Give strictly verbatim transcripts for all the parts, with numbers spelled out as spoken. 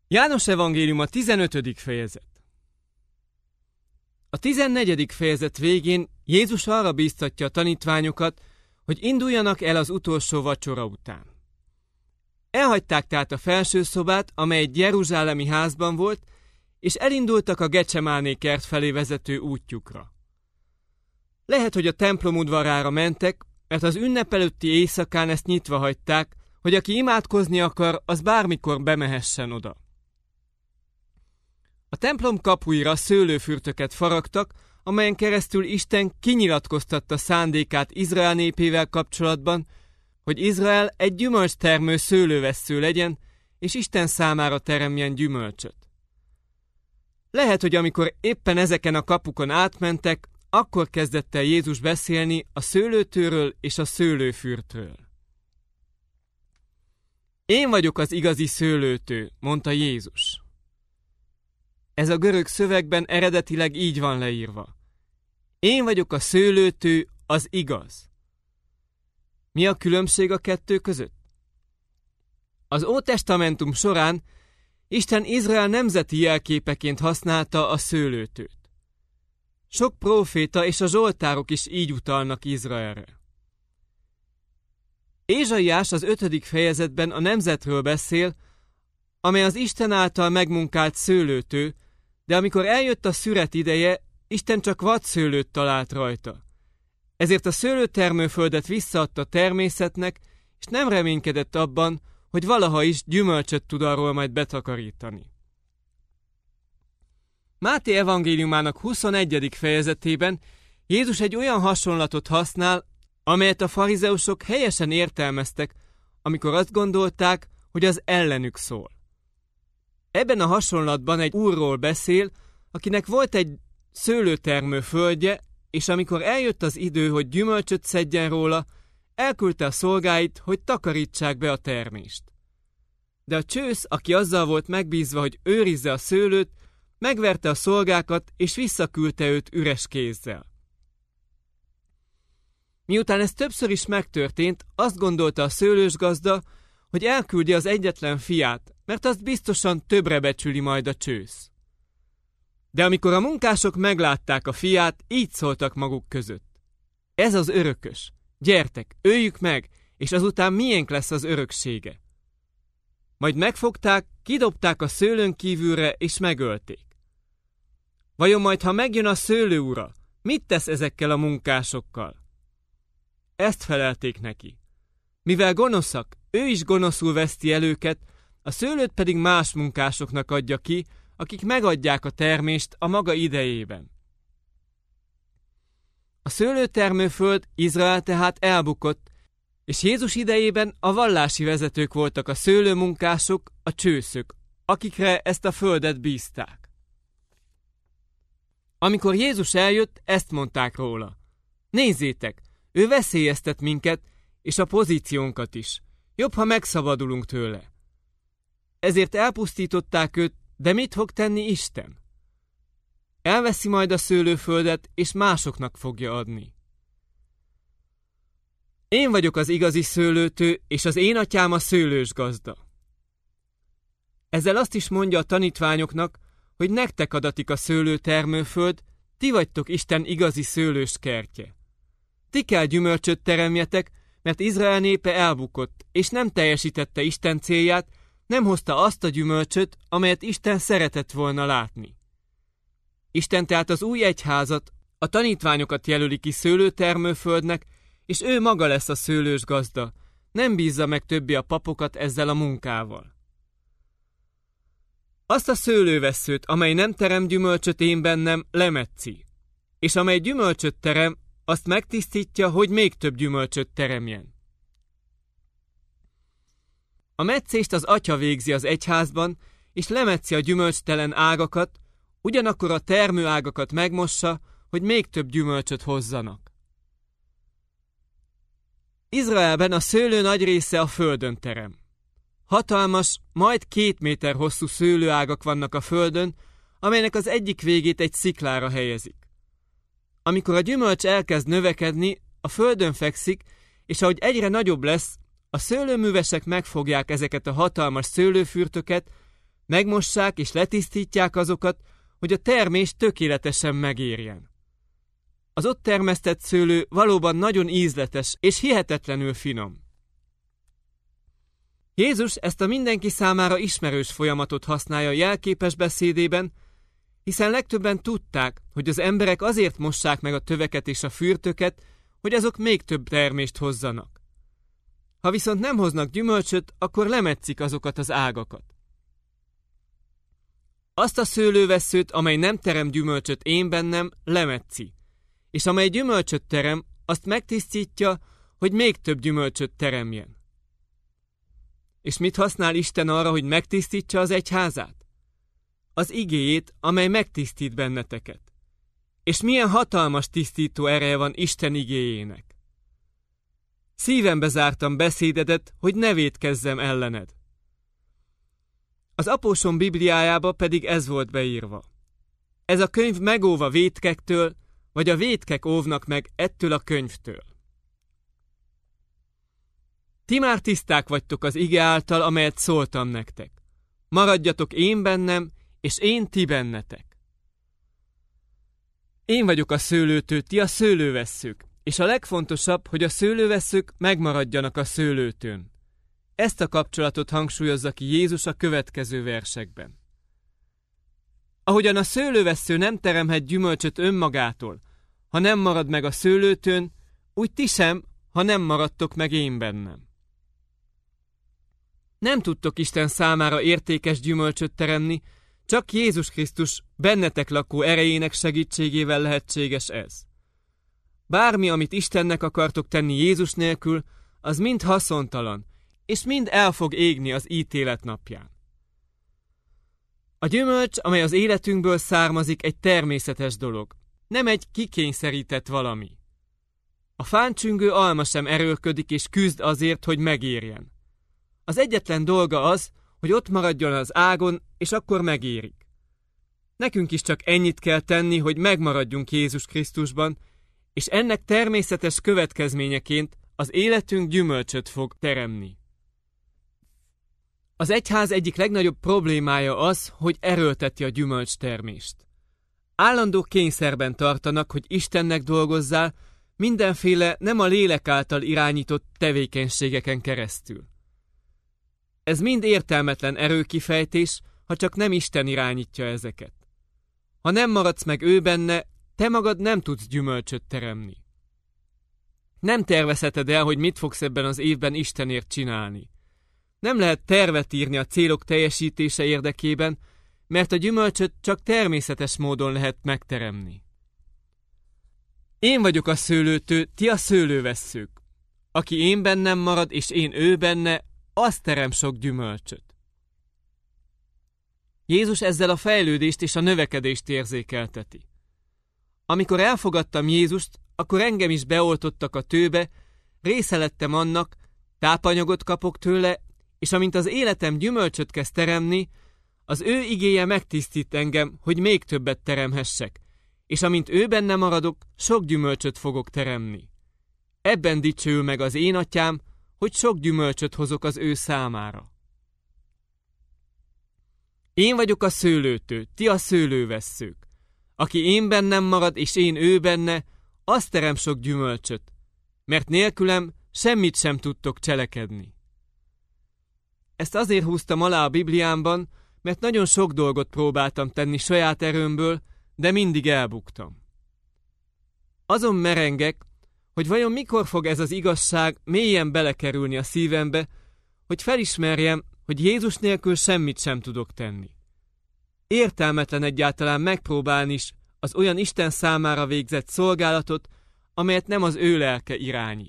János evangéliuma tizenötödik fejezet. A tizennegyedik fejezet végén Jézus arra bíztatja a tanítványokat, hogy induljanak el az utolsó vacsora után. Elhagyták tehát a felső szobát, amely egy jeruzsálemi házban volt, és elindultak a Gecsemáné kert felé vezető útjukra. Lehet, hogy a templom udvarára mentek, mert az ünnep előtti éjszakán ezt nyitva hagyták, hogy aki imádkozni akar, az bármikor bemehessen oda. A templom kapuira szőlőfürtöket faragtak, amelyen keresztül Isten kinyilatkoztatta szándékát Izrael népével kapcsolatban, hogy Izrael egy gyümölcstermő szőlővessző legyen, és Isten számára teremjen gyümölcsöt. Lehet, hogy amikor éppen ezeken a kapukon átmentek, akkor kezdett el Jézus beszélni a szőlőtőről és a szőlőfürtről. Én vagyok az igazi szőlőtő, mondta Jézus. Ez a görög szövegben eredetileg így van leírva. Én vagyok a szőlőtő, az igaz. Mi a különbség a kettő között? Az Ótestamentum során Isten Izrael nemzeti jelképeként használta a szőlőtőt. Sok próféta és a zsoltárok is így utalnak Izraelre. Ézsaiás az ötödik fejezetben a nemzetről beszél, amely az Isten által megmunkált szőlőtő, de amikor eljött a szüret ideje, Isten csak vadszőlőt talált rajta. Ezért a szőlőtermőföldet visszaadta természetnek, és nem reménykedett abban, hogy valaha is gyümölcsöt tud arról majd betakarítani. Máté evangéliumának huszonegyedik fejezetében Jézus egy olyan hasonlatot használ, amelyet a farizeusok helyesen értelmeztek, amikor azt gondolták, hogy az ellenük szól. Ebben a hasonlatban egy úrról beszél, akinek volt egy szőlőtermő földje, és amikor eljött az idő, hogy gyümölcsöt szedjen róla, elküldte a szolgáit, hogy takarítsák be a termést. De a csősz, aki azzal volt megbízva, hogy őrizze a szőlőt, megverte a szolgákat, és visszaküldte őt üres kézzel. Miután ez többször is megtörtént, azt gondolta a szőlősgazda, hogy elküldi az egyetlen fiát, mert azt biztosan többre becsüli majd a csősz. De amikor a munkások meglátták a fiát, így szóltak maguk között. Ez az örökös. Gyertek, öljük meg, és azután miénk lesz az öröksége. Majd megfogták, kidobták a szőlőn kívülre, és megölték. Vajon majd, ha megjön a szőlő ura, mit tesz ezekkel a munkásokkal? Ezt felelték neki. Mivel gonoszak, ő is gonoszul veszti el őket, a szőlőt pedig más munkásoknak adja ki, akik megadják a termést a maga idejében. A szőlőtermőföld, Izrael tehát elbukott, és Jézus idejében a vallási vezetők voltak a szőlőmunkások, a csőszök, akikre ezt a földet bízták. Amikor Jézus eljött, ezt mondták róla. Nézzétek, ő veszélyeztet minket, és a pozíciónkat is. Jobb, ha megszabadulunk tőle. Ezért elpusztították őt, de mit fog tenni Isten? Elveszi majd a szőlőföldet, és másoknak fogja adni. Én vagyok az igazi szőlőtő, és az én atyám a szőlősgazda. Ezzel azt is mondja a tanítványoknak, hogy nektek adatik a szőlőtermőföld, ti vagytok Isten igazi szőlős kertje. Ti kell gyümölcsöt teremjetek, mert Izrael népe elbukott, és nem teljesítette Isten célját, nem hozta azt a gyümölcsöt, amelyet Isten szeretett volna látni. Isten tehát az új egyházat, a tanítványokat jelöli ki szőlőtermőföldnek, és ő maga lesz a szőlős gazda, nem bízza meg többé a papokat ezzel a munkával. Azt a szőlővesszőt, amely nem terem gyümölcsöt én bennem, lemetszi, és amely gyümölcsöt terem, azt megtisztítja, hogy még több gyümölcsöt teremjen. A metszést az atya végzi az egyházban, és lemetszi a gyümölcstelen ágakat, ugyanakkor a termőágakat megmossa, hogy még több gyümölcsöt hozzanak. Izraelben a szőlő nagy része a földön terem. Hatalmas, majd két méter hosszú szőlőágak vannak a földön, amelynek az egyik végét egy sziklára helyezik. Amikor a gyümölcs elkezd növekedni, a földön fekszik, és ahogy egyre nagyobb lesz, a szőlőművesek megfogják ezeket a hatalmas szőlőfürtöket, Megmossák és letisztítják azokat, hogy a termés tökéletesen megérjen. Az ott termesztett szőlő valóban nagyon ízletes és hihetetlenül finom. Jézus ezt a mindenki számára ismerős folyamatot használja jelképes beszédében, hiszen legtöbben tudták, hogy az emberek azért mossák meg a töveket és a fürtöket, hogy azok még több termést hozzanak. Ha viszont nem hoznak gyümölcsöt, akkor lemetszik azokat az ágakat. Azt a szőlővesszőt, amely nem terem gyümölcsöt én bennem, lemetszi, és amely gyümölcsöt terem, azt megtisztítja, hogy még több gyümölcsöt teremjen. És mit használ Isten arra, hogy megtisztítsa az egyházát? Az igéjét, amely megtisztít benneteket. És milyen hatalmas tisztító ereje van Isten igéjének. Szívembe zártam beszédedet, hogy ne vétkezzem ellened. Az Apósom Bibliájába pedig ez volt beírva. Ez a könyv megóv a vétkektől, vagy a vétkek óvnak meg ettől a könyvtől. Ti már tiszták vagytok az ige által, amelyet szóltam nektek. Maradjatok én bennem, és én ti bennetek. Én vagyok a szőlőtő, ti a szőlővesszők, és a legfontosabb, hogy a szőlővesszők megmaradjanak a szőlőtőn. Ezt a kapcsolatot hangsúlyozza ki Jézus a következő versekben. Ahogyan a szőlővessző nem teremhet gyümölcsöt önmagától, ha nem marad meg a szőlőtőn, úgy ti sem, ha nem maradtok meg én bennem. Nem tudtok Isten számára értékes gyümölcsöt teremni, csak Jézus Krisztus bennetek lakó erejének segítségével lehetséges ez. Bármi, amit Istennek akartok tenni Jézus nélkül, az mind haszontalan, és mind el fog égni az ítélet napján. A gyümölcs, amely az életünkből származik, egy természetes dolog, nem egy kikényszerített valami. A fáncsüngő alma sem erőlködik és küzd azért, hogy megérjen. Az egyetlen dolga az, hogy ott maradjon az ágon, és akkor megérik. Nekünk is csak ennyit kell tenni, hogy megmaradjunk Jézus Krisztusban, és ennek természetes következményeként az életünk gyümölcsöt fog teremni. Az egyház egyik legnagyobb problémája az, hogy erőlteti a gyümölcstermést. Állandó kényszerben tartanak, hogy Istennek dolgozzál, mindenféle nem a lélek által irányított tevékenységeken keresztül. Ez mind értelmetlen erőkifejtés, ha csak nem Isten irányítja ezeket. Ha nem maradsz meg ő benne, te magad nem tudsz gyümölcsöt teremni. Nem tervezheted el, hogy mit fogsz ebben az évben Istenért csinálni. Nem lehet tervet írni a célok teljesítése érdekében, mert a gyümölcsöt csak természetes módon lehet megteremni. Én vagyok a szőlőtő, ti a szőlővesszők. Aki én bennem marad, és én ő benne, az terem sok gyümölcsöt. Jézus ezzel a fejlődést és a növekedést érzékelteti. Amikor elfogadtam Jézust, akkor engem is beoltottak a tőbe, része lettem annak, tápanyagot kapok tőle, és amint az életem gyümölcsöt kezd teremni, az ő igéje megtisztít engem, hogy még többet teremhessek, és amint ő benne maradok, sok gyümölcsöt fogok teremni. Ebben dicsőül meg az én atyám, hogy sok gyümölcsöt hozok az ő számára. Én vagyok a szőlőtő, ti a szőlővesszők. Aki én bennem marad, és én ő benne, az terem sok gyümölcsöt, mert nélkülem semmit sem tudtok cselekedni. Ezt azért húztam alá a Bibliámban, mert nagyon sok dolgot próbáltam tenni saját erőmből, de mindig elbuktam. Azon merengek, hogy vajon mikor fog ez az igazság mélyen belekerülni a szívembe, hogy felismerjem, hogy Jézus nélkül semmit sem tudok tenni. Értelmetlen egyáltalán megpróbálni is az olyan Isten számára végzett szolgálatot, amelyet nem az ő lelke irányít.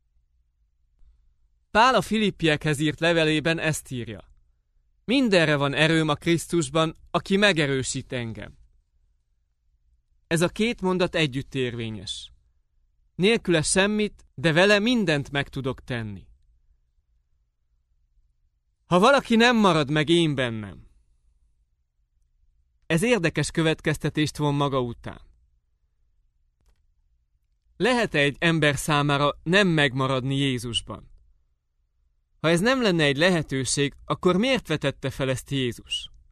Pál a Filippiekhez írt levelében ezt írja. Mindenre van erőm a Krisztusban, aki megerősít engem. Ez a két mondat együtt érvényes. Nélküle semmit, de vele mindent meg tudok tenni. Ha valaki nem marad meg én bennem, ez érdekes következtetést von maga után. Lehet-e egy ember számára nem megmaradni Jézusban? Ha ez nem lenne egy lehetőség, akkor miért vetette fel ezt Jézus?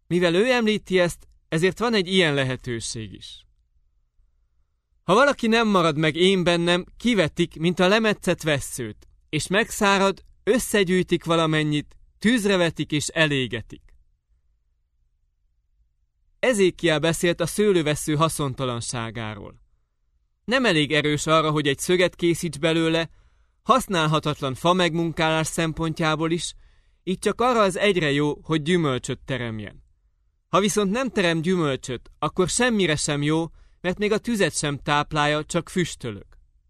Mivel ő említi ezt, ezért van egy ilyen lehetőség is. Ha valaki nem marad meg én bennem, kivetik, mint a lemetszett vesszőt, és megszárad, összegyűjtik valamennyit, tűzre vetik és elégetik. Ezékiel beszélt a szőlővessző haszontalanságáról. Nem elég erős arra, hogy egy szöget készíts belőle, használhatatlan fa megmunkálás szempontjából is, így csak arra az egyre jó, hogy gyümölcsöt teremjen. Ha viszont nem terem gyümölcsöt, akkor semmire sem jó, mert még a tüzet sem táplálja, csak füstölög.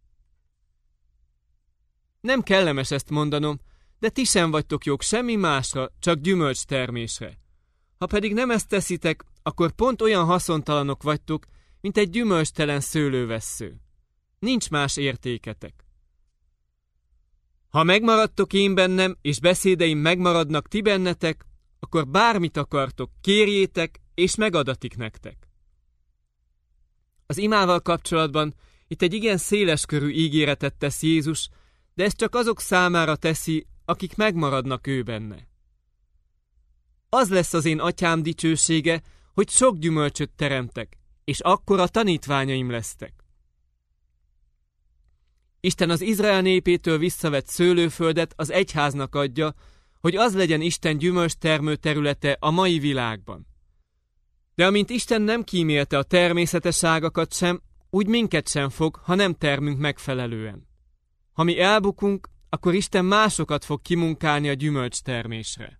Nem kellemes ezt mondanom, de ti sem vagytok jók semmi másra, csak gyümölcs termésre. Ha pedig nem ezt teszitek, akkor pont olyan haszontalanok vagytok, mint egy gyümölcstelen szőlővessző. Nincs más értéketek. Ha megmaradtok én bennem, és beszédeim megmaradnak ti bennetek, akkor bármit akartok, kérjétek, és megadatik nektek. Az imával kapcsolatban itt egy igen széleskörű ígéretet tesz Jézus, de ezt csak azok számára teszi, akik megmaradnak ő benne. Az lesz az én atyám dicsősége, hogy sok gyümölcsöt teremtek, és akkor a tanítványaim lesztek. Isten az Izrael népétől visszavett szőlőföldet az egyháznak adja, hogy az legyen Isten gyümölcstermő területe a mai világban. De amint Isten nem kímélte a természetes ágakat sem, úgy minket sem fog, ha nem termünk megfelelően. Ha mi elbukunk, akkor Isten másokat fog kimunkálni a gyümölcstermésre.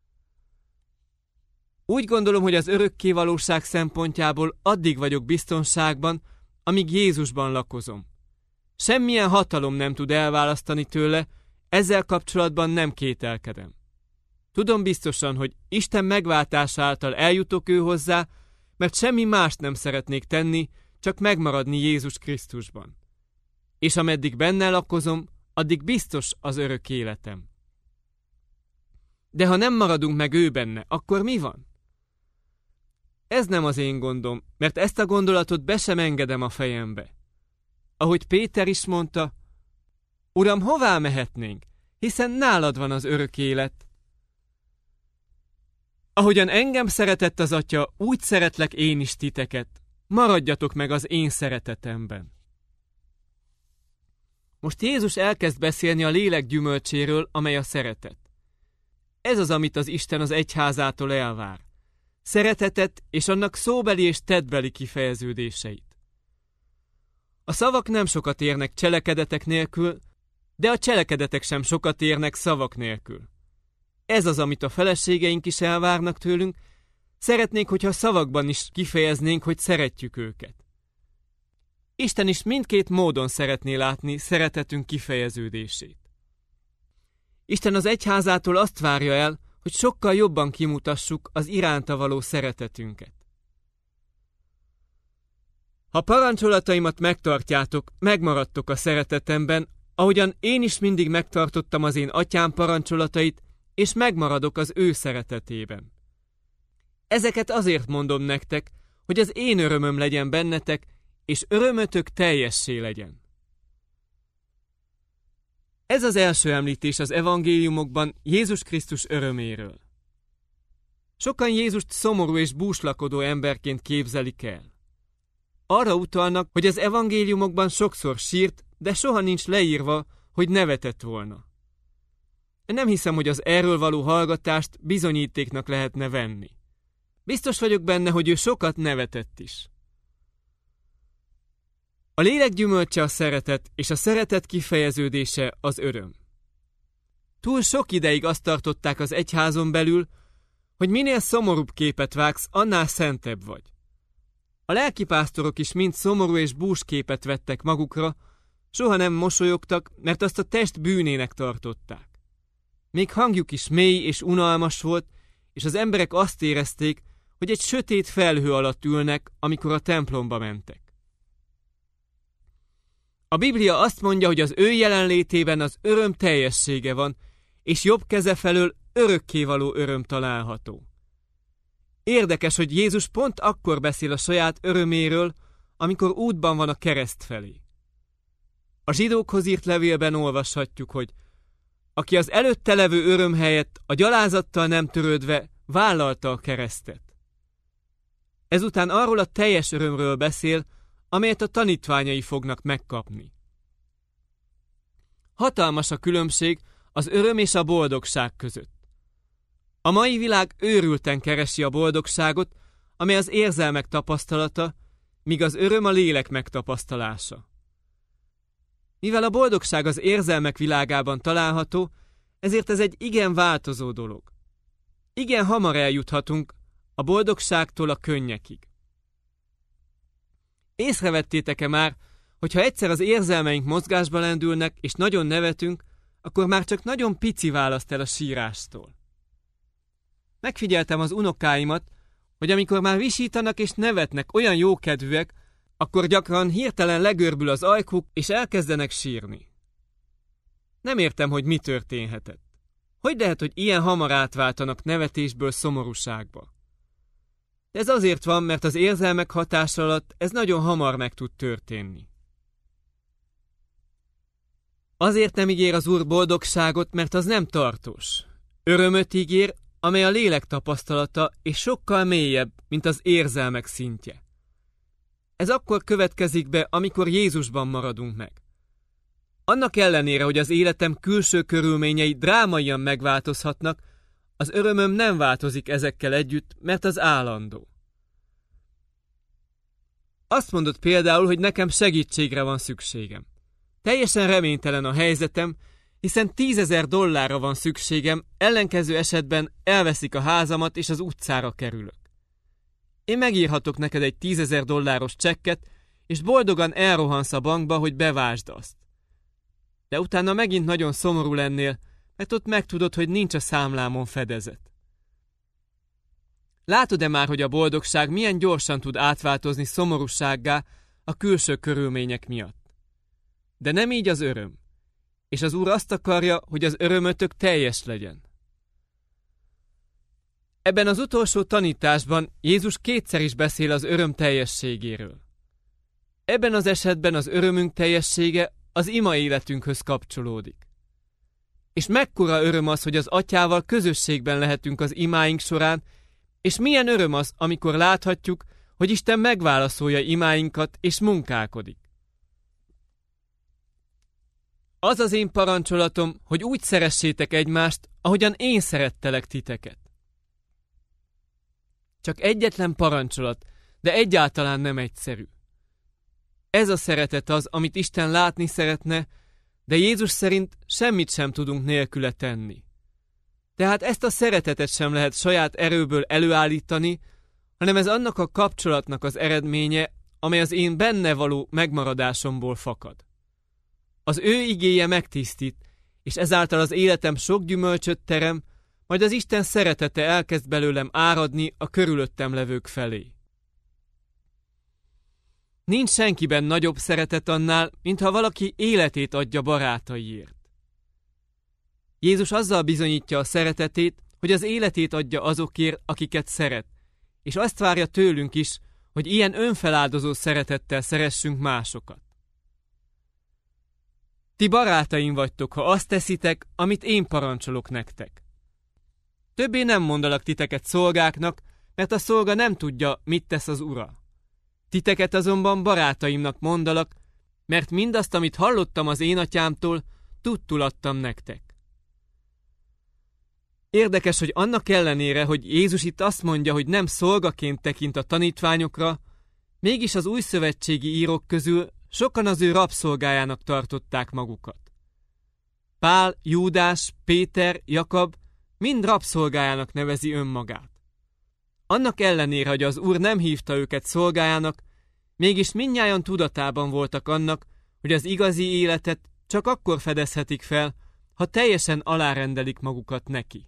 Úgy gondolom, hogy az örökké valóság szempontjából addig vagyok biztonságban, amíg Jézusban lakozom. Semmilyen hatalom nem tud elválasztani tőle, ezzel kapcsolatban nem kételkedem. Tudom biztosan, hogy Isten megváltása által eljutok ő hozzá, mert semmi mást nem szeretnék tenni, csak megmaradni Jézus Krisztusban. És ameddig benne lakozom, addig biztos az örök életem. De ha nem maradunk meg ő benne, akkor mi van? Ez nem az én gondom, mert ezt a gondolatot be sem engedem a fejembe. Ahogy Péter is mondta, Uram, hová mehetnénk, hiszen nálad van az örök élet. Ahogyan engem szeretett az Atya, úgy szeretlek én is titeket. Maradjatok meg az én szeretetemben. Most Jézus elkezd beszélni a lélek gyümölcséről, amely a szeretet. Ez az, amit az Isten az egyházától elvár. Szeretetet és annak szóbeli és tettbeli kifejeződéseit. A szavak nem sokat érnek cselekedetek nélkül, de a cselekedetek sem sokat érnek szavak nélkül. Ez az, amit a feleségeink is elvárnak tőlünk, szeretnénk, hogyha szavakban is kifejeznénk, hogy szeretjük őket. Isten is mindkét módon szeretné látni szeretetünk kifejeződését. Isten az egyházától azt várja el, hogy sokkal jobban kimutassuk az iránta való szeretetünket. Ha parancsolataimat megtartjátok, megmaradtok a szeretetemben, ahogyan én is mindig megtartottam az én atyám parancsolatait, és megmaradok az ő szeretetében. Ezeket azért mondom nektek, hogy az én örömöm legyen bennetek, és örömötök teljessé legyen. Ez az első említés az evangéliumokban Jézus Krisztus öröméről. Sokan Jézust szomorú és búslakodó emberként képzelik el. Arra utalnak, hogy az evangéliumokban sokszor sírt, de soha nincs leírva, hogy nevetett volna. Nem hiszem, hogy az erről való hallgatást bizonyítéknak lehetne venni. Biztos vagyok benne, hogy ő sokat nevetett is. A lélek gyümölcse a szeretet, és a szeretet kifejeződése az öröm. Túl sok ideig azt tartották az egyházon belül, hogy minél szomorúbb képet vágsz, annál szentebb vagy. A lelkipásztorok is mind szomorú és bús képet vettek magukra, soha nem mosolyogtak, mert azt a test bűnének tartották. Még hangjuk is mély és unalmas volt, és az emberek azt érezték, hogy egy sötét felhő alatt ülnek, amikor a templomba mentek. A Biblia azt mondja, hogy az ő jelenlétében az öröm teljessége van, és jobb keze felől örökkévaló öröm található. Érdekes, hogy Jézus pont akkor beszél a saját öröméről, amikor útban van a kereszt felé. A zsidókhoz írt levélben olvashatjuk, hogy aki az előtte levő öröm helyett a gyalázattal nem törődve vállalta a keresztet. Ezután arról a teljes örömről beszél, amelyet a tanítványai fognak megkapni. Hatalmas a különbség az öröm és a boldogság között. A mai világ őrülten keresi a boldogságot, amely az érzelmek tapasztalata, míg az öröm a lélek megtapasztalása. Mivel a boldogság az érzelmek világában található, ezért ez egy igen változó dolog. Igen hamar eljuthatunk a boldogságtól a könnyekig. Észrevettétek-e már, hogy ha egyszer az érzelmeink mozgásba lendülnek és nagyon nevetünk, akkor már csak nagyon pici választ el a sírástól. Megfigyeltem az unokáimat, hogy amikor már visítanak és nevetnek olyan jókedvűek, akkor gyakran hirtelen legörbül az ajkuk és elkezdenek sírni. Nem értem, hogy mi történhetett. Hogy lehet, hogy ilyen hamar átváltanak nevetésből szomorúságba? De ez azért van, mert az érzelmek hatása alatt ez nagyon hamar meg tud történni. Azért nem ígér az Úr boldogságot, mert az nem tartós. Örömöt ígér, amely a lélek tapasztalata és sokkal mélyebb, mint az érzelmek szintje. Ez akkor következik be, amikor Jézusban maradunk meg. Annak ellenére, hogy az életem külső körülményei drámaian megváltozhatnak, az örömöm nem változik ezekkel együtt, mert az állandó. Azt mondod például, hogy nekem segítségre van szükségem. Teljesen reménytelen a helyzetem, hiszen tízezer dollárra van szükségem, ellenkező esetben elveszik a házamat és az utcára kerülök. Én megírhatok neked egy tízezer dolláros csekket, és boldogan elrohansz a bankba, hogy bevásd azt. De utána megint nagyon szomorú lennél, mert ott megtudod, hogy nincs a számlámon fedezet. Látod-e már, hogy a boldogság milyen gyorsan tud átváltozni szomorúsággá a külső körülmények miatt? De nem így az öröm. És az Úr azt akarja, hogy az örömötök teljes legyen. Ebben az utolsó tanításban Jézus kétszer is beszél az öröm teljességéről. Ebben az esetben az örömünk teljessége az ima életünkhöz kapcsolódik. És mekkora öröm az, hogy az Atyával közösségben lehetünk az imáink során, és milyen öröm az, amikor láthatjuk, hogy Isten megválaszolja imáinkat és munkálkodik. Az az én parancsolatom, hogy úgy szeressétek egymást, ahogyan én szerettelek titeket. Csak egyetlen parancsolat, de egyáltalán nem egyszerű. Ez a szeretet az, amit Isten látni szeretne, de Jézus szerint semmit sem tudunk nélküle tenni. Tehát ezt a szeretetet sem lehet saját erőből előállítani, hanem ez annak a kapcsolatnak az eredménye, amely az én benne való megmaradásomból fakad. Az ő igéje megtisztít, és ezáltal az életem sok gyümölcsöt terem, majd az Isten szeretete elkezd belőlem áradni a körülöttem levők felé. Nincs senkiben nagyobb szeretet annál, mintha valaki életét adja barátaiért. Jézus azzal bizonyítja a szeretetét, hogy az életét adja azokért, akiket szeret, és azt várja tőlünk is, hogy ilyen önfeláldozó szeretettel szeressünk másokat. Ti barátaim vagytok, ha azt teszitek, amit én parancsolok nektek. Többé nem mondalak titeket szolgáknak, mert a szolga nem tudja, mit tesz az ura. Titeket azonban barátaimnak mondalak, mert mindazt, amit hallottam az én atyámtól, tudtul adtam nektek. Érdekes, hogy annak ellenére, hogy Jézus itt azt mondja, hogy nem szolgaként tekint a tanítványokra, mégis az újszövetségi írók közül sokan az ő rabszolgájának tartották magukat. Pál, Júdás, Péter, Jakab mind rabszolgájának nevezi önmagát. Annak ellenére, hogy az Úr nem hívta őket szolgájának, mégis mindnyájan tudatában voltak annak, hogy az igazi életet csak akkor fedezhetik fel, ha teljesen alárendelik magukat neki.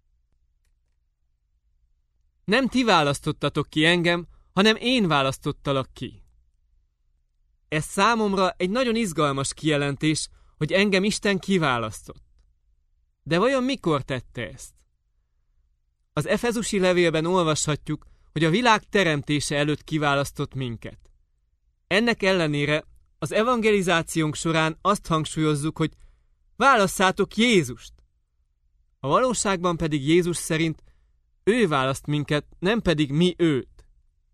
Nem ti választottatok ki engem, hanem én választottalak ki. Ez számomra egy nagyon izgalmas kijelentés, hogy engem Isten kiválasztott. De vajon mikor tette ezt? Az efezusi levélben olvashatjuk, hogy a világ teremtése előtt kiválasztott minket. Ennek ellenére az evangelizációnk során azt hangsúlyozzuk, hogy válasszátok Jézust. A valóságban pedig Jézus szerint ő választ minket, nem pedig mi őt.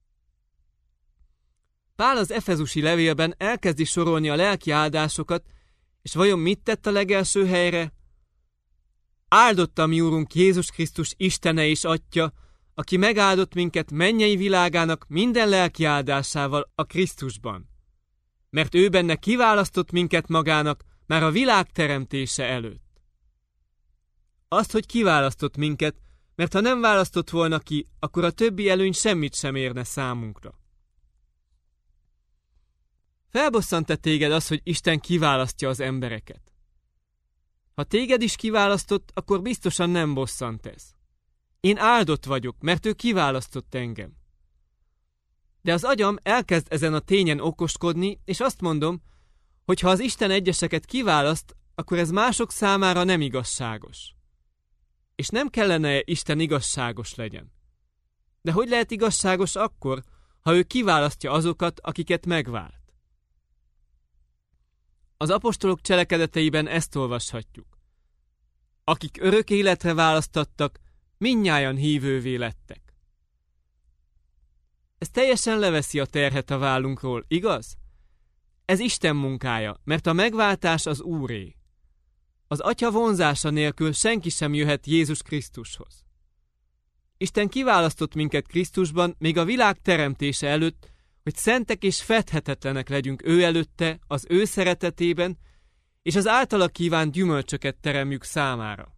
Pál az efezusi levélben elkezdi sorolni a lelki áldásokat, és vajon mit tett a legelső helyre? Áldott a mi Úrunk Jézus Krisztus Istene és Atya, aki megáldott minket mennyei világának minden lelki áldásával a Krisztusban. Mert ő benne kiválasztott minket magának már a világ teremtése előtt. Azt, hogy kiválasztott minket, mert ha nem választott volna ki, akkor a többi előny semmit sem érne számunkra. Felbosszant-e téged az, hogy Isten kiválasztja az embereket? Ha téged is kiválasztott, akkor biztosan nem bosszant ez. Én áldott vagyok, mert ő kiválasztott engem. De az agyam elkezd ezen a tényen okoskodni, és azt mondom, hogy ha az Isten egyeseket kiválaszt, akkor ez mások számára nem igazságos. És nem kellene Isten igazságos legyen. De hogy lehet igazságos akkor, ha ő kiválasztja azokat, akiket megvált? Az apostolok cselekedeteiben ezt olvashatjuk. Akik örök életre választattak, mindnyájan hívővé lettek. Ez teljesen leveszi a terhet a vállunkról, igaz? Ez Isten munkája, mert a megváltás az Úré. Az Atya vonzása nélkül senki sem jöhet Jézus Krisztushoz. Isten kiválasztott minket Krisztusban még a világ teremtése előtt, hogy szentek és fedhetetlenek legyünk ő előtte, az ő szeretetében, és az általa kívánt gyümölcsöket teremjük számára.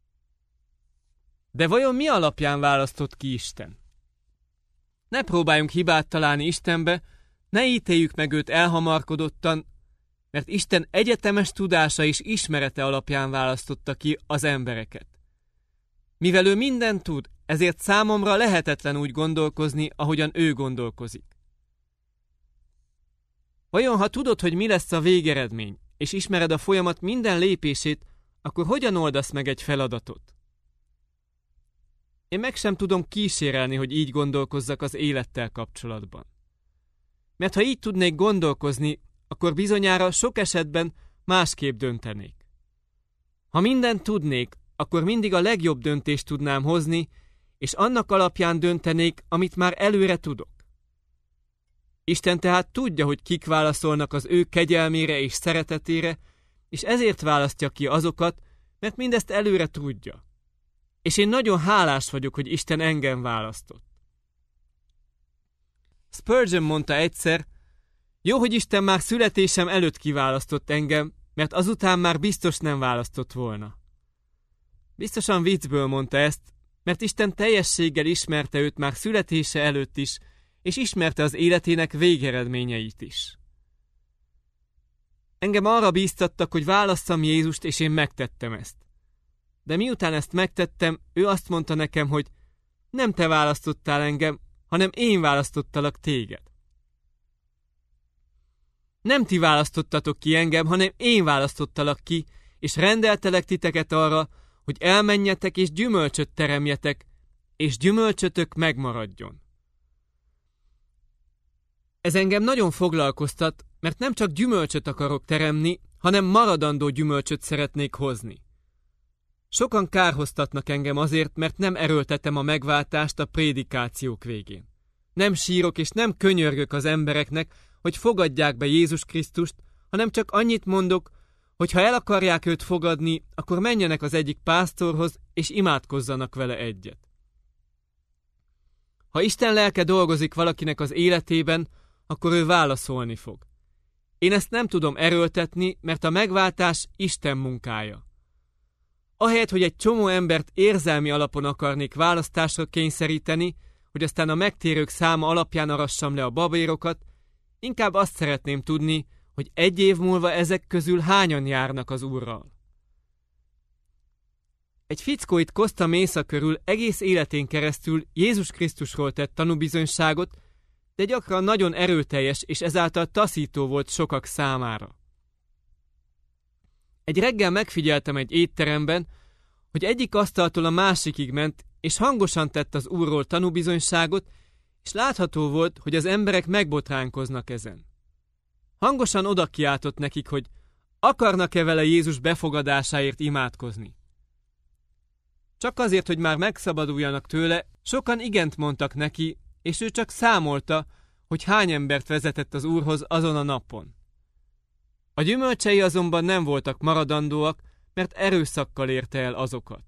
De vajon mi alapján választott ki Isten? Ne próbáljunk hibát találni Istenbe, ne ítéljük meg őt elhamarkodottan, mert Isten egyetemes tudása és ismerete alapján választotta ki az embereket. Mivel ő mindent tud, ezért számomra lehetetlen úgy gondolkozni, ahogyan ő gondolkozik. Vajon, ha tudod, hogy mi lesz a végeredmény, és ismered a folyamat minden lépését, akkor hogyan oldasz meg egy feladatot? Én meg sem tudom kísérelni, hogy így gondolkozzak az élettel kapcsolatban. Mert ha így tudnék gondolkozni, akkor bizonyára sok esetben másképp döntenék. Ha mindent tudnék, akkor mindig a legjobb döntést tudnám hozni, és annak alapján döntenék, amit már előre tudok. Isten tehát tudja, hogy kik válaszolnak az ő kegyelmére és szeretetére, és ezért választja ki azokat, mert mindezt előre tudja. És én nagyon hálás vagyok, hogy Isten engem választott. Spurgeon mondta egyszer, jó, hogy Isten már születésem előtt kiválasztott engem, mert azután már biztos nem választott volna. Biztosan viccből mondta ezt, mert Isten teljességgel ismerte őt már születése előtt is, és ismerte az életének végeredményeit is. Engem arra bíztattak, hogy válasszam Jézust, és én megtettem ezt. De miután ezt megtettem, ő azt mondta nekem, hogy nem te választottál engem, hanem én választottalak téged. Nem ti választottatok ki engem, hanem én választottalak ki, és rendeltelek titeket arra, hogy elmenjetek és gyümölcsöt teremjetek, és gyümölcsötök megmaradjon. Ez engem nagyon foglalkoztat, mert nem csak gyümölcsöt akarok teremni, hanem maradandó gyümölcsöt szeretnék hozni. Sokan kárhoztatnak engem azért, mert nem erőltetem a megváltást a prédikációk végén. Nem sírok és nem könyörgök az embereknek, hogy fogadják be Jézus Krisztust, hanem csak annyit mondok, hogy ha el akarják őt fogadni, akkor menjenek az egyik pásztorhoz, és imádkozzanak vele egyet. Ha Isten lelke dolgozik valakinek az életében, akkor ő válaszolni fog. Én ezt nem tudom erőltetni, mert a megváltás Isten munkája. Ahelyett, hogy egy csomó embert érzelmi alapon akarnék választásra kényszeríteni, hogy aztán a megtérők száma alapján arassam le a babérokat, inkább azt szeretném tudni, hogy egy év múlva ezek közül hányan járnak az Úrral. Egy fickó itt Costa Mesa körül egész életén keresztül Jézus Krisztusról tett tanúbizonyságot, de gyakran nagyon erőteljes és ezáltal taszító volt sokak számára. Egy reggel megfigyeltem egy étteremben, hogy egyik asztaltól a másikig ment, és hangosan tett az Úrról tanúbizonyságot, és látható volt, hogy az emberek megbotránkoznak ezen. Hangosan oda kiáltott nekik, hogy akarnak-e vele Jézus befogadásáért imádkozni. Csak azért, hogy már megszabaduljanak tőle, sokan igent mondtak neki, és ő csak számolta, hogy hány embert vezetett az Úrhoz azon a napon. A gyümölcsei azonban nem voltak maradandóak, mert erőszakkal érte el azokat.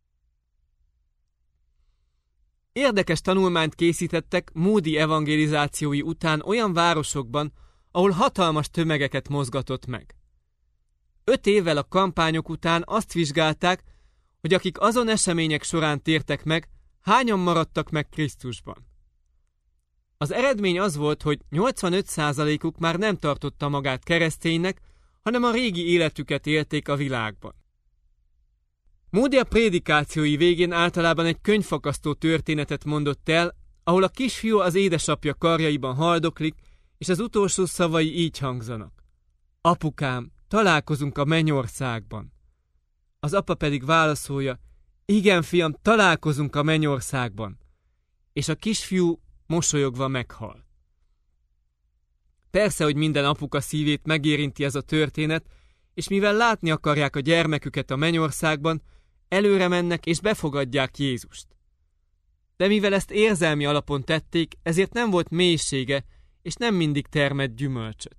Érdekes tanulmányt készítettek Moody evangelizációi után olyan városokban, ahol hatalmas tömegeket mozgatott meg. Öt évvel a kampányok után azt vizsgálták, hogy akik azon események során tértek meg, hányan maradtak meg Krisztusban. Az eredmény az volt, hogy nyolcvanöt százalékuk már nem tartotta magát kereszténynek, hanem a régi életüket élték a világban. Moody a prédikációi végén általában egy könyvfakasztó történetet mondott el, ahol a kisfiú az édesapja karjaiban haldoklik, és az utolsó szavai így hangzanak. Apukám, találkozunk a mennyországban. Az apa pedig válaszolja, igen, fiam, találkozunk a mennyországban. És a kisfiú mosolyogva meghal. Persze, hogy minden apuka szívét megérinti ez a történet, és mivel látni akarják a gyermeküket a mennyországban, előre mennek és befogadják Jézust. De mivel ezt érzelmi alapon tették, ezért nem volt mélysége, és nem mindig termett gyümölcsöt.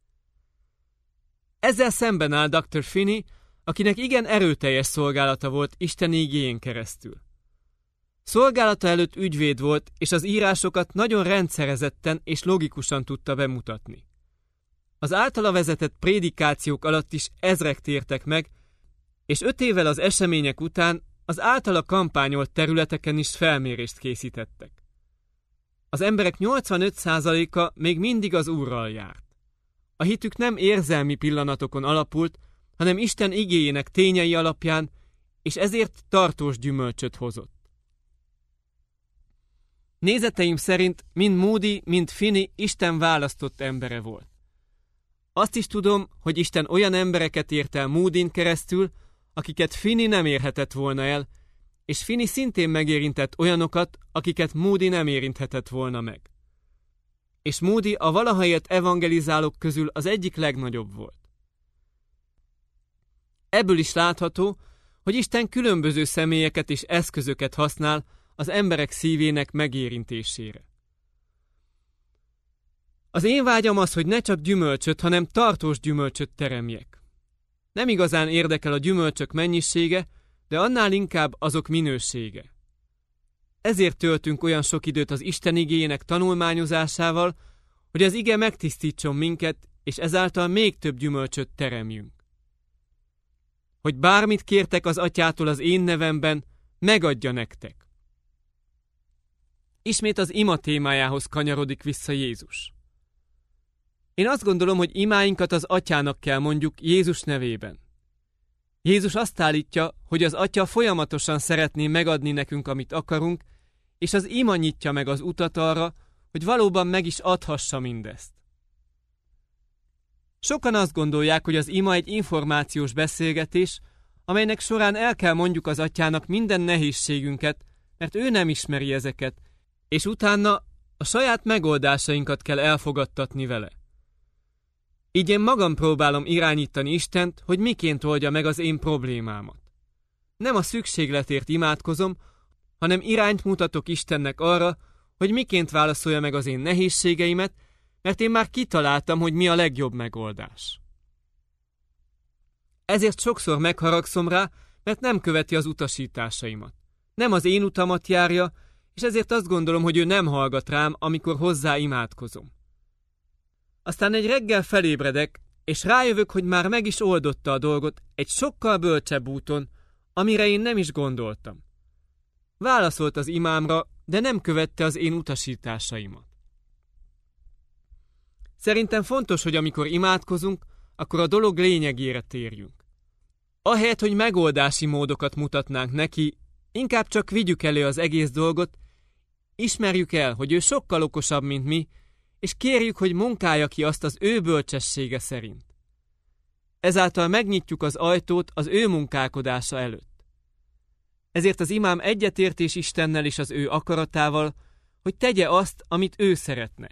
Ezzel szemben áll doktor Finney, akinek igen erőteljes szolgálata volt Isten igéjén keresztül. Szolgálata előtt ügyvéd volt, és az írásokat nagyon rendszerezetten és logikusan tudta bemutatni. Az általa vezetett prédikációk alatt is ezrek tértek meg, és öt évvel az események után az általa kampányolt területeken is felmérést készítettek. Az emberek nyolcvanöt százaléka még mindig az Úrral járt. A hitük nem érzelmi pillanatokon alapult, hanem Isten igéjének tényei alapján, és ezért tartós gyümölcsöt hozott. Nézeteim szerint mind Moody, mind Finney Isten választott embere volt. Azt is tudom, hogy Isten olyan embereket ért el Moodyn keresztül, akiket Finney nem érhetett volna el, és Finney szintén megérintett olyanokat, akiket Moody nem érinthetett volna meg. És Moody a valaha élt evangelizálók közül az egyik legnagyobb volt. Ebből is látható, hogy Isten különböző személyeket és eszközöket használ az emberek szívének megérintésére. Az én vágyam az, hogy ne csak gyümölcsöt, hanem tartós gyümölcsöt teremjek. Nem igazán érdekel a gyümölcsök mennyisége, de annál inkább azok minősége. Ezért töltünk olyan sok időt az Isten igéjének tanulmányozásával, hogy az ige megtisztítson minket, és ezáltal még több gyümölcsöt teremjünk. Hogy bármit kértek az Atyától az én nevemben, megadja nektek. Ismét az ima témájához kanyarodik vissza Jézus. Én azt gondolom, hogy imáinkat az Atyának kell mondjuk Jézus nevében. Jézus azt állítja, hogy az Atya folyamatosan szeretné megadni nekünk, amit akarunk, és az ima nyitja meg az utat arra, hogy valóban meg is adhassa mindezt. Sokan azt gondolják, hogy az ima egy információs beszélgetés, amelynek során el kell mondjuk az Atyának minden nehézségünket, mert ő nem ismeri ezeket, és utána a saját megoldásainkat kell elfogadtatni vele. Így én magam próbálom irányítani Istent, hogy miként oldja meg az én problémámat. Nem a szükségletért imádkozom, hanem irányt mutatok Istennek arra, hogy miként válaszolja meg az én nehézségeimet, mert én már kitaláltam, hogy mi a legjobb megoldás. Ezért sokszor megharagszom rá, mert nem követi az utasításaimat. Nem az én utamat járja, és ezért azt gondolom, hogy ő nem hallgat rám, amikor hozzá imádkozom. Aztán egy reggel felébredek, és rájövök, hogy már meg is oldotta a dolgot egy sokkal bölcsebb úton, amire én nem is gondoltam. Válaszolt az imámra, de nem követte az én utasításaimat. Szerintem fontos, hogy amikor imádkozunk, akkor a dolog lényegére térjünk. Ahelyett, hogy megoldási módokat mutatnánk neki, inkább csak vigyük elő az egész dolgot, ismerjük el, hogy ő sokkal okosabb, mint mi, és kérjük, hogy munkálja ki azt az ő bölcsessége szerint. Ezáltal megnyitjuk az ajtót az ő munkálkodása előtt. Ezért az imám egyetértés Istennel és az ő akaratával, hogy tegye azt, amit ő szeretne.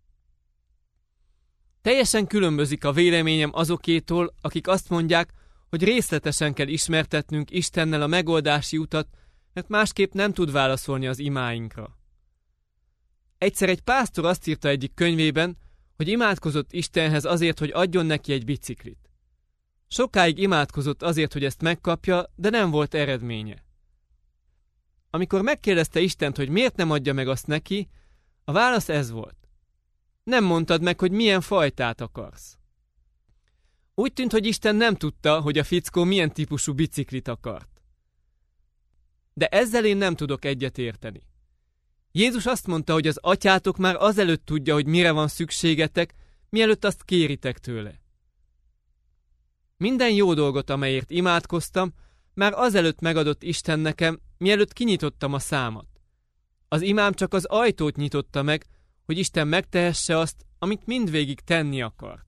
Teljesen különbözik a véleményem azokétól, akik azt mondják, hogy részletesen kell ismertetnünk Istennel a megoldási utat, mert másképp nem tud válaszolni az imáinkra. Egyszer egy pásztor azt írta egyik könyvében, hogy imádkozott Istenhez azért, hogy adjon neki egy biciklit. Sokáig imádkozott azért, hogy ezt megkapja, de nem volt eredménye. Amikor megkérdezte Istent, hogy miért nem adja meg azt neki, a válasz ez volt. Nem mondtad meg, hogy milyen fajtát akarsz. Úgy tűnt, hogy Isten nem tudta, hogy a fickó milyen típusú biciklit akart. De ezzel én nem tudok egyet érteni. Jézus azt mondta, hogy az atyátok már azelőtt tudja, hogy mire van szükségetek, mielőtt azt kéritek tőle. Minden jó dolgot, amelyért imádkoztam, már azelőtt megadott Isten nekem, mielőtt kinyitottam a számat. Az imám csak az ajtót nyitotta meg, hogy Isten megtehesse azt, amit mindvégig tenni akart.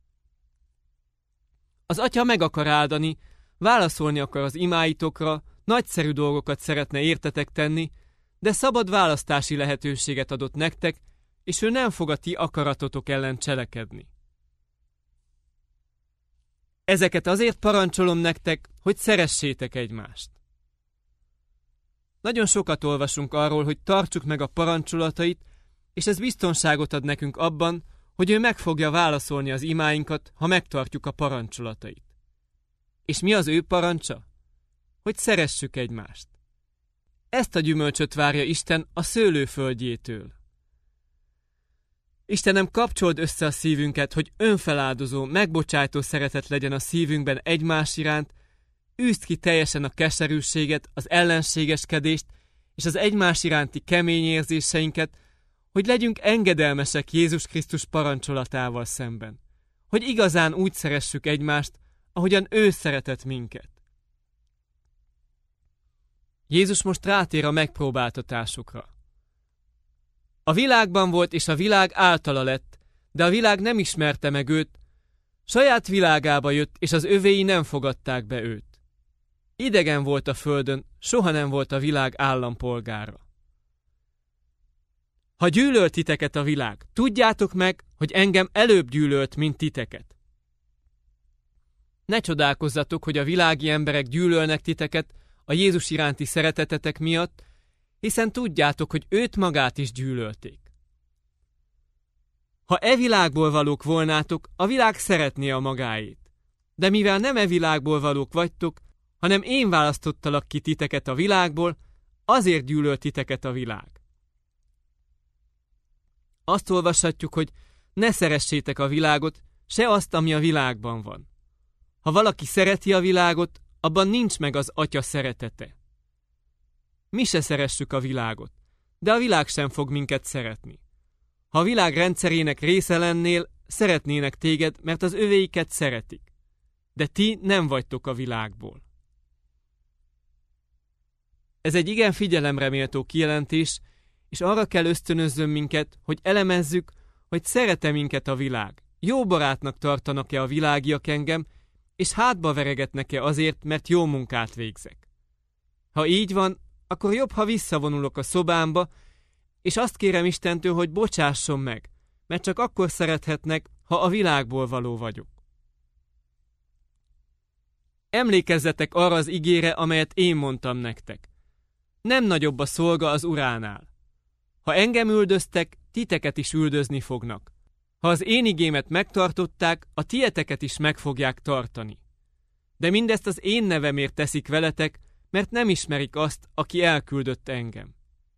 Az atya meg akar áldani, válaszolni akar az imáitokra, nagyszerű dolgokat szeretne értetek tenni, de szabad választási lehetőséget adott nektek, és ő nem fog a ti akaratotok ellen cselekedni. Ezeket azért parancsolom nektek, hogy szeressétek egymást. Nagyon sokat olvasunk arról, hogy tartsuk meg a parancsolatait, és ez biztonságot ad nekünk abban, hogy ő meg fogja válaszolni az imáinkat, ha megtartjuk a parancsolatait. És mi az ő parancsa? Hogy szeressük egymást. Ezt a gyümölcsöt várja Isten a szőlőföldjétől. Istenem, kapcsold össze a szívünket, hogy önfeláldozó, megbocsájtó szeretet legyen a szívünkben egymás iránt, űzd ki teljesen a keserűséget, az ellenségeskedést és az egymás iránti kemény érzéseinket, hogy legyünk engedelmesek Jézus Krisztus parancsolatával szemben. Hogy igazán úgy szeressük egymást, ahogyan ő szeretett minket. Jézus most rátér a megpróbáltatásokra. A világban volt, és a világ általa lett, de a világ nem ismerte meg őt, saját világába jött, és az övéi nem fogadták be őt. Idegen volt a földön, soha nem volt a világ állampolgára. Ha gyűlölt titeket a világ, tudjátok meg, hogy engem előbb gyűlölt, mint titeket. Ne csodálkozzatok, hogy a világi emberek gyűlölnek titeket a Jézus iránti szeretetetek miatt, hiszen tudjátok, hogy őt magát is gyűlölték. Ha e világból valók volnátok, a világ szeretné a magáét. De mivel nem e világból valók vagytok, hanem én választottalak ki titeket a világból, azért gyűlölt titeket a világ. Azt olvashatjuk, hogy ne szeressétek a világot, se azt, ami a világban van. Ha valaki szereti a világot, abban nincs meg az Atya szeretete. Mi se szeressük a világot, de a világ sem fog minket szeretni. Ha a világ rendszerének része lennél, szeretnének téged, mert az övéiket szeretik. De ti nem vagytok a világból. Ez egy igen figyelemre méltó kijelentés, és arra kell ösztönözzön minket, hogy elemezzük, hogy szeret-e minket a világ. Jó barátnak tartanak-e a világiak engem, és hátba veregetnek-e azért, mert jó munkát végzek. Ha így van, akkor jobb, ha visszavonulok a szobámba, és azt kérem Istentől, hogy bocsásson meg, mert csak akkor szerethetnek, ha a világból való vagyok. Emlékezzetek arra az igére, amelyet én mondtam nektek. Nem nagyobb a szolga az uránál. Ha engem üldöztek, titeket is üldözni fognak. Ha az én igémet megtartották, a tieteket is meg fogják tartani. De mindezt az én nevemért teszik veletek, mert nem ismerik azt, aki elküldött engem.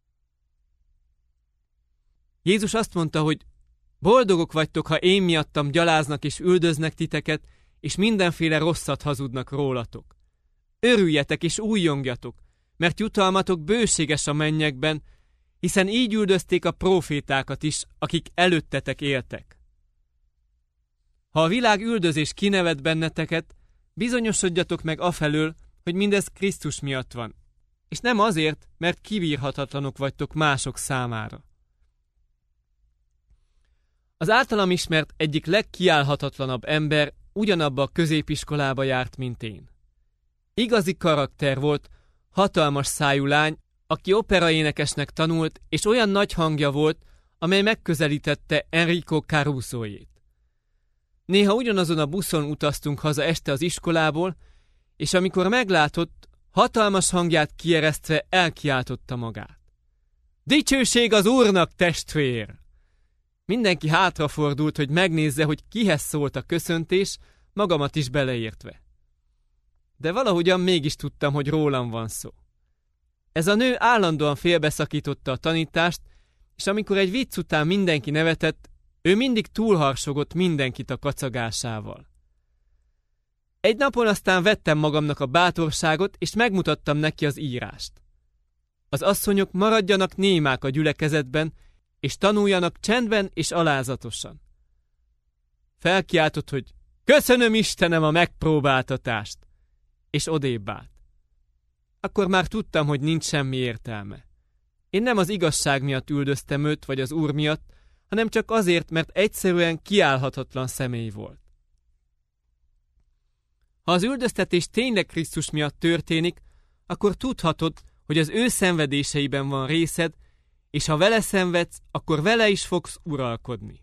Jézus azt mondta, hogy boldogok vagytok, ha én miattam gyaláznak és üldöznek titeket, és mindenféle rosszat hazudnak rólatok. Örüljetek és újjongjatok, mert jutalmatok bőséges a mennyekben, hiszen így üldözték a prófétákat is, akik előttetek éltek. Ha a világ üldözés kinevet benneteket, bizonyosodjatok meg afelől, hogy mindez Krisztus miatt van, és nem azért, mert kibírhatatlanok vagytok mások számára. Az általam ismert egyik legkiállhatatlanabb ember ugyanabba a középiskolába járt, mint én. Igazi karakter volt, hatalmas szájú lány, aki operaénekesnek tanult, és olyan nagy hangja volt, amely megközelítette Enrico Carusoét. Néha ugyanazon a buszon utaztunk haza este az iskolából, és amikor meglátott, hatalmas hangját kieresztve elkiáltotta magát. Dicsőség az Úrnak, testvér! Mindenki hátrafordult, hogy megnézze, hogy kihez szólt a köszöntés, magamat is beleértve. De valahogyan mégis tudtam, hogy rólam van szó. Ez a nő állandóan félbeszakította a tanítást, és amikor egy vicc után mindenki nevetett, ő mindig túlharsogott mindenkit a kacagásával. Egy napon aztán vettem magamnak a bátorságot, és megmutattam neki az írást. Az asszonyok maradjanak némák a gyülekezetben, és tanuljanak csendben és alázatosan. Felkiáltott, hogy köszönöm Istenem a megpróbáltatást, és odébb állt. Akkor már tudtam, hogy nincs semmi értelme. Én nem az igazság miatt üldöztem őt, vagy az Úr miatt, hanem csak azért, mert egyszerűen kiállhatatlan személy volt. Ha az üldöztetés tényleg Krisztus miatt történik, akkor tudhatod, hogy az ő szenvedéseiben van részed, és ha vele szenvedsz, akkor vele is fogsz uralkodni.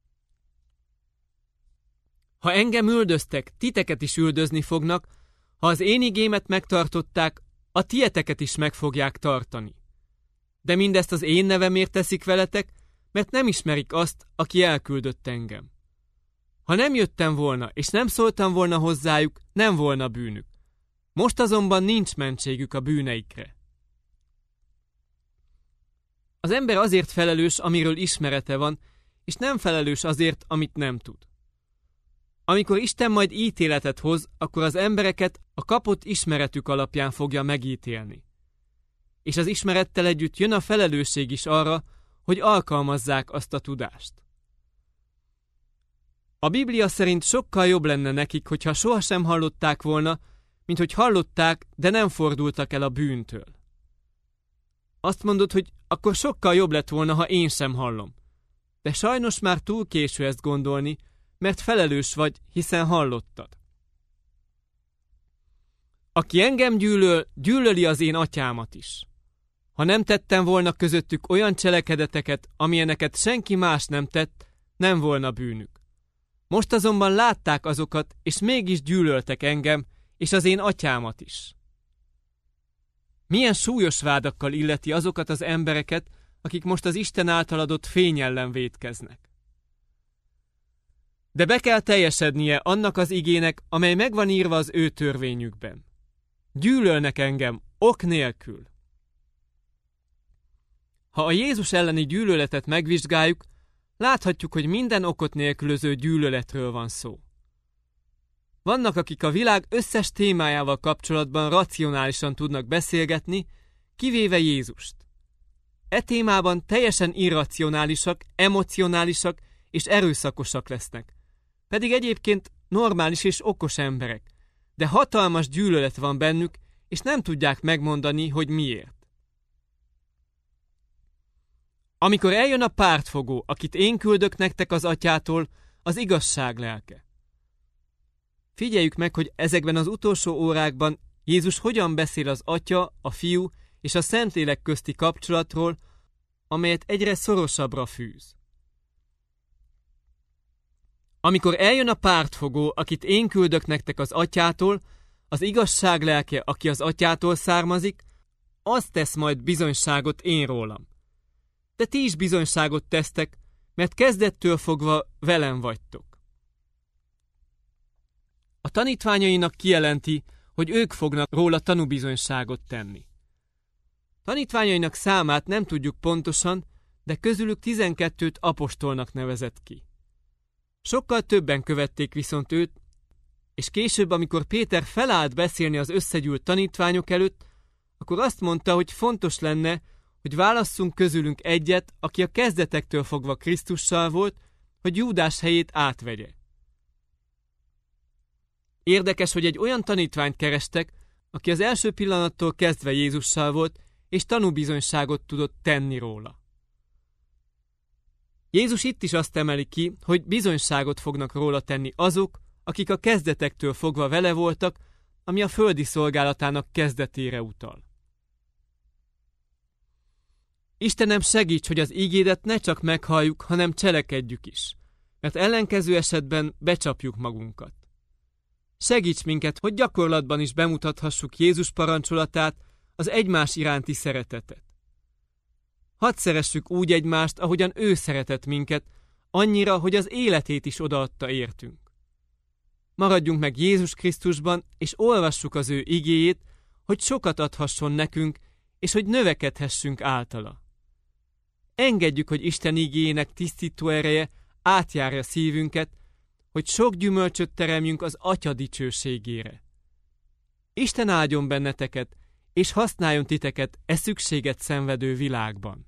Ha engem üldöztek, titeket is üldözni fognak, ha az én igémet megtartották, a tieteket is meg fogják tartani. De mindezt az én nevemért teszik veletek, mert nem ismerik azt, aki elküldött engem. Ha nem jöttem volna, és nem szóltam volna hozzájuk, nem volna bűnük. Most azonban nincs mentségük a bűneikre. Az ember azért felelős, amiről ismerete van, és nem felelős azért, amit nem tud. Amikor Isten majd ítéletet hoz, akkor az embereket a kapott ismeretük alapján fogja megítélni. És az ismerettel együtt jön a felelősség is arra, hogy alkalmazzák azt a tudást. A Biblia szerint sokkal jobb lenne nekik, hogyha sohasem hallották volna, mint hogy hallották, de nem fordultak el a bűntől. Azt mondod, hogy akkor sokkal jobb lett volna, ha én sem hallom. De sajnos már túl késő ezt gondolni, mert felelős vagy, hiszen hallottad. Aki engem gyűlöl, gyűlöli az én atyámat is. Ha nem tettem volna közöttük olyan cselekedeteket, amilyeneket senki más nem tett, nem volna bűnük. Most azonban látták azokat, és mégis gyűlöltek engem, és az én atyámat is. Milyen súlyos vádakkal illeti azokat az embereket, akik most az Isten által adott fény ellen vétkeznek. De be kell teljesednie annak az igének, amely megvan írva az ő törvényükben. Gyűlölnek engem, ok nélkül. Ha a Jézus elleni gyűlöletet megvizsgáljuk, láthatjuk, hogy minden okot nélkülöző gyűlöletről van szó. Vannak, akik a világ összes témájával kapcsolatban racionálisan tudnak beszélgetni, kivéve Jézust. E témában teljesen irracionálisak, emocionálisak és erőszakosak lesznek. Pedig egyébként normális és okos emberek, de hatalmas gyűlölet van bennük, és nem tudják megmondani, hogy miért. Amikor eljön a pártfogó, akit én küldök nektek az atyától, az igazság lelke. Figyeljük meg, hogy ezekben az utolsó órákban Jézus hogyan beszél az Atya, a Fiú és a Szentlélek közti kapcsolatról, amelyet egyre szorosabbra fűz. Amikor eljön a pártfogó, akit én küldök nektek az atyától, az igazság lelke, aki az atyától származik, az tesz majd bizonyságot én rólam. De ti is bizonyságot tesztek, mert kezdettől fogva velem vagytok. A tanítványainak kijelenti, hogy ők fognak róla tanúbizonyságot tenni. Tanítványainak számát nem tudjuk pontosan, de közülük tizenkettőt apostolnak nevezett ki. Sokkal többen követték viszont őt, és később, amikor Péter felállt beszélni az összegyűlt tanítványok előtt, akkor azt mondta, hogy fontos lenne, hogy válasszunk közülünk egyet, aki a kezdetektől fogva Krisztussal volt, hogy Júdás helyét átvegye. Érdekes, hogy egy olyan tanítványt kerestek, aki az első pillanattól kezdve Jézussal volt, és tanúbizonyságot tudott tenni róla. Jézus itt is azt emeli ki, hogy bizonyságot fognak róla tenni azok, akik a kezdetektől fogva vele voltak, ami a földi szolgálatának kezdetére utal. Istenem, segíts, hogy az ígédet ne csak meghalljuk, hanem cselekedjük is, mert ellenkező esetben becsapjuk magunkat. Segíts minket, hogy gyakorlatban is bemutathassuk Jézus parancsolatát, az egymás iránti szeretetet. Hadd szeressük úgy egymást, ahogyan ő szeretett minket, annyira, hogy az életét is odaadta értünk. Maradjunk meg Jézus Krisztusban, és olvassuk az ő igéjét, hogy sokat adhasson nekünk, és hogy növekedhessünk általa. Engedjük, hogy Isten igéjének tisztító ereje átjárja szívünket, hogy sok gyümölcsöt teremjünk az Atya dicsőségére. Isten áldjon benneteket, és használjon titeket e szükséget szenvedő világban.